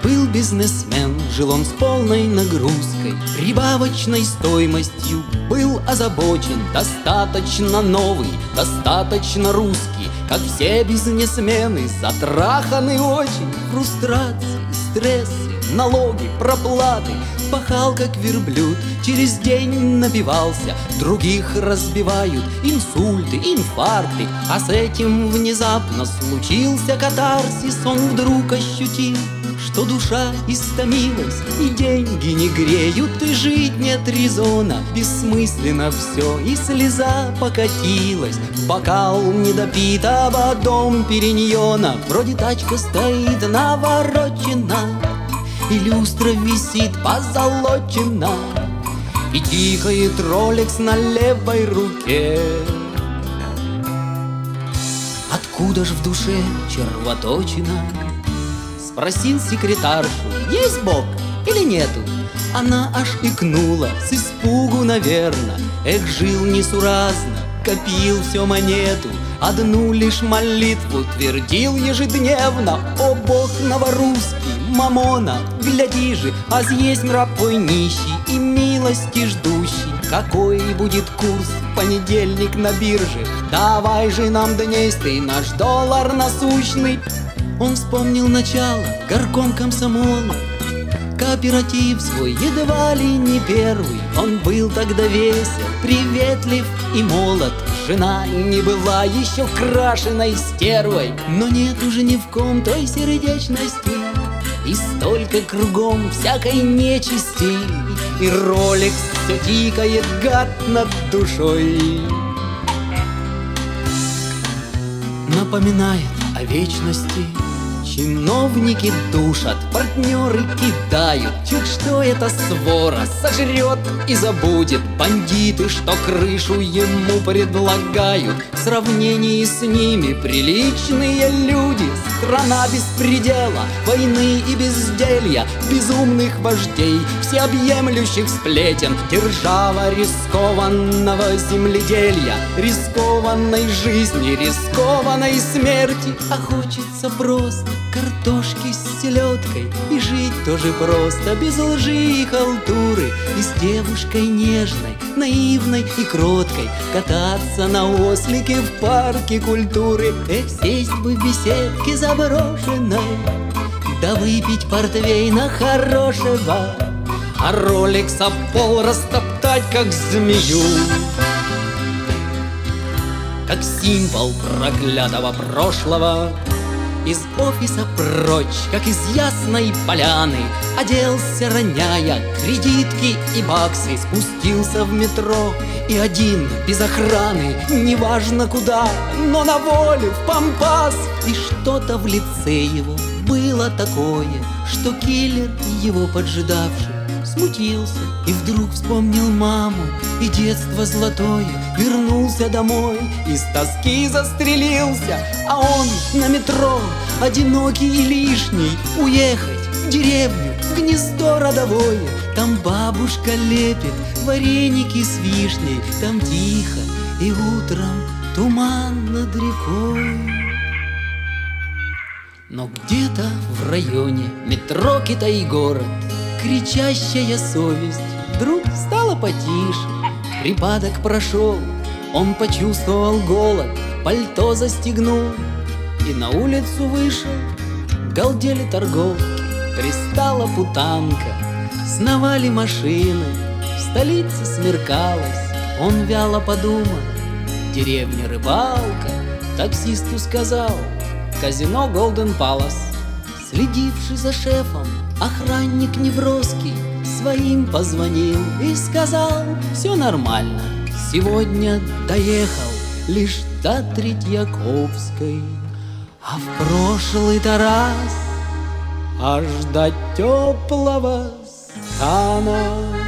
Был бизнесмен, жил он с полной нагрузкой, прибавочной стоимостью был озабочен. Достаточно новый, достаточно русский, как все бизнесмены, затраханы очень. Фрустрации, стрессы, налоги, проплаты. Пахал как верблюд, через день напивался. Других разбивают инсульты, инфаркты. А с этим внезапно случился катарсис. Он вдруг ощутил, что душа истомилась, и деньги не греют, и жить нет резона. Бессмысленно все, и слеза покатилась в бокал недопитого дом периньона. Вроде тачка стоит наворочена, и люстра висит позолочена, и тикает Ролекс на левой руке. Откуда ж в душе червоточина? Спросил секретаршу: есть Бог или нету? Она аж икнула, с испугу, наверно. Эх, жил несуразно, копил все монету, одну лишь молитву твердил ежедневно: о Бог новорусский, мамона, гляди же, аз есть рабой нищий и милости ждущий. Какой будет курс в понедельник на бирже? Давай же нам дней наш доллар насущный. Он вспомнил начало, горком комсомола, кооператив свой едва ли не первый. Он был тогда весел, приветлив и молод. Жена не была еще крашеной стервой, но нет уже ни в ком той сердечности, и столько кругом всякой нечисти. И Ролекс все тикает, гад, над душой. Напоминает о вечности. Чиновники душат, партнеры кидают. Чуть что эта свора сожрет и забудет. Бандиты, что крышу ему предлагают, в сравнении с ними приличные люди. Страна беспредела, войны и безделья, безумных вождей, всеобъемлющих сплетен. Держава рискованного земледелья, рискованной жизни, рискованной смерти. А хочется просто картошки с селедкой, и жить тоже просто, без лжи и халтуры, и с девушкой нежной, наивной и кроткой кататься на ослике в парке культуры. Эх, сесть бы в беседке заброшенной, да выпить портвейна хорошего, а Ролекса пол растоптать, как змею. Как символ проклятого прошлого, из офиса прочь, как из Ясной Поляны, оделся, роняя кредитки и баксы, спустился в метро и один, без охраны, неважно куда, но на волю, в пампас. И что-то в лице его было такое, что киллер, его поджидавший, смутился и вдруг вспомнил маму и детство золотое. Вернулся домой и с тоски застрелился, а он на метро, одинокий и лишний. Уехать в деревню, в гнездо родовое, там бабушка лепит вареники с вишней, там тихо и утром туман над рекой. Но где-то в районе метро Китай-город кричащая совесть вдруг стала потише. Припадок прошел, он почувствовал голод, пальто застегнул и на улицу вышел. Галдели торговки, пристала путанка, сновали машины, в столице смеркалось. Он вяло подумал: деревня рыбалка. Таксисту сказал: казино Голден Палас. Следивший за шефом охранник неброский своим позвонил и сказал: все нормально, сегодня доехал лишь до Третьяковской, а в прошлый-то раз аж до теплого стана.